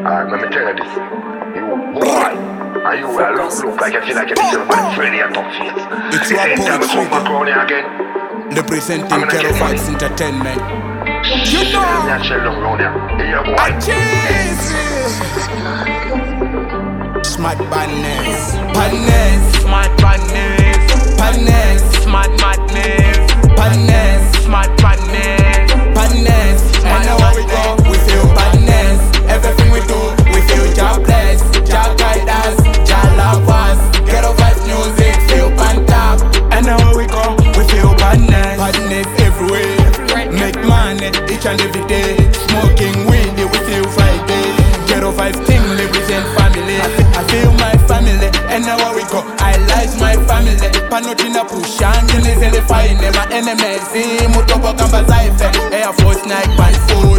Alright, let me tell you this. You boy, and you will look like you feel like you're somebody friendly and tough face. It's The your anytime you come back poetry, around here again, representing Ghetto Vibes Entertainment. You I'm know, not shell down around here. Yeah, boy. Smart badness, badness, Smart badness, badness, smart madness, badness, smart badness. badness. And now where we go, we feel badness. Everything we do, we feel Jah bless, Jah guide us, Jah love us. Ghetto Vibes music, feel on top. And now where we go, we feel badness, badness everywhere. Make money each and every day. Smoking weed, we feel Friday. Ghetto Vibes thing, represent family. I feel my family, and now where we go, I like my family. Panotina push and is in the fire. My enemies, Mutobo Gamba Zaife, Air Force Nike and food,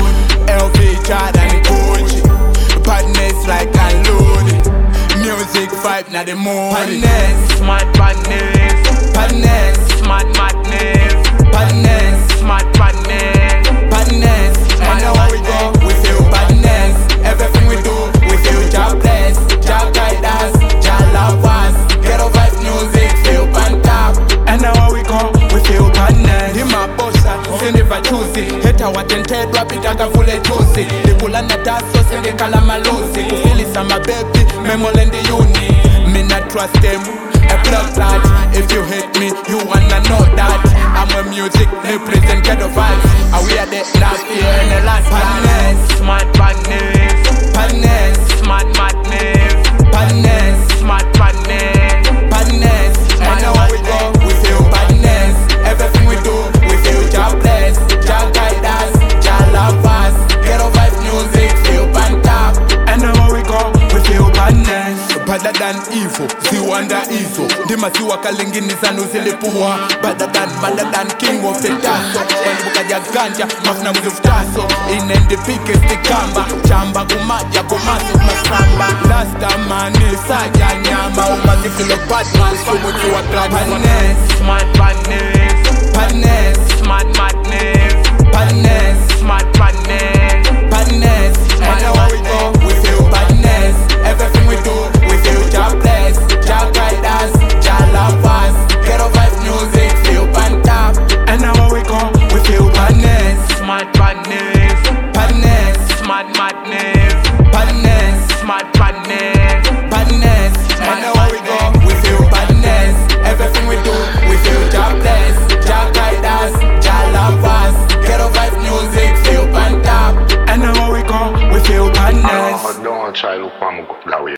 LV Jordan Coach. Badness like unloaded. Music vibe, now the mood. Badness, Smart badness, badness, smart madness, badness, smart badness. badness. And now where we go, we feel badness. Everything we do, we feel Jah bless, Jah guide us, Jah love us. Ghetto Vibes music, feel on top. And now where we go, we feel badness. Dima bossa, sende va choose. Heta watented rapita kavule choose. The kula na daso sende kala malose. Kufili sama baby, memole ndi uni. Me not trust them, a blood clot. If you hate me, you wanna know that I'm a music, represent Ghetto Vibes. And we are the last year and the last badness, Smart badness, badness, smart madness, badness, smart badness. badness. And now where we go, we feel badness. Everything we do, we feel Jah bless, Jah guide us, Jah love us. Ghetto Vibes music, feel on top. And now where we go, we feel badness. Better than evil, see wonder evil. Dima si wakalingini zanu zilipuwa. Better than king of the taso. Walibuka ya ganja, mafuna mzuftaso. Inendi pike stikamba, chamba kumaja kumasu masamba. Last man is saja nyama. Umazi filo Batman, sumuti wa club. Badness, Smart badness, badness, smart madness, badness, smart badness. badness. And now where we go, we feel badness. Everything we do, we feel Jah bless, Jah guide us, Jah love us. Ghetto Vibes music, feel on top. And now where we go, we feel badness, Smart badness, badness, smart madness, badness, smart badness. badness. And now where we go, we feel badness. Everything we do, we feel Jah bless, Jah guide us, Jah love us. Ghetto Vibes music, feel on top. And now where we go, we feel badness. Don't try to look for me that way.